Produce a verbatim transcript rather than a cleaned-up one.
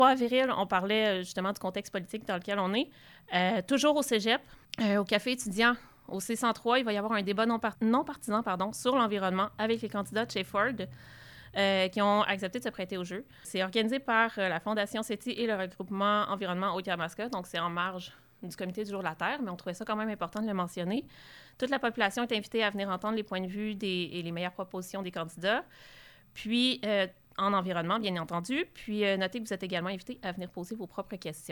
Pas viril, on parlait justement du contexte politique dans lequel on est. Euh, toujours au cégep, euh, au café étudiant, au C cent trois, il va y avoir un débat non, par- non partisan pardon, sur l'environnement avec les candidats de chez Ford euh, qui ont accepté de se prêter au jeu. C'est organisé par euh, la Fondation SETI et le regroupement Environnement Haute-Yamaska, donc c'est en marge du Comité du jour de la Terre, mais on trouvait ça quand même important de le mentionner. Toute la population est invitée à venir entendre les points de vue des, et les meilleures propositions des candidats. Puis, euh, en environnement, bien entendu. Puis, euh, notez que vous êtes également invité à venir poser vos propres questions.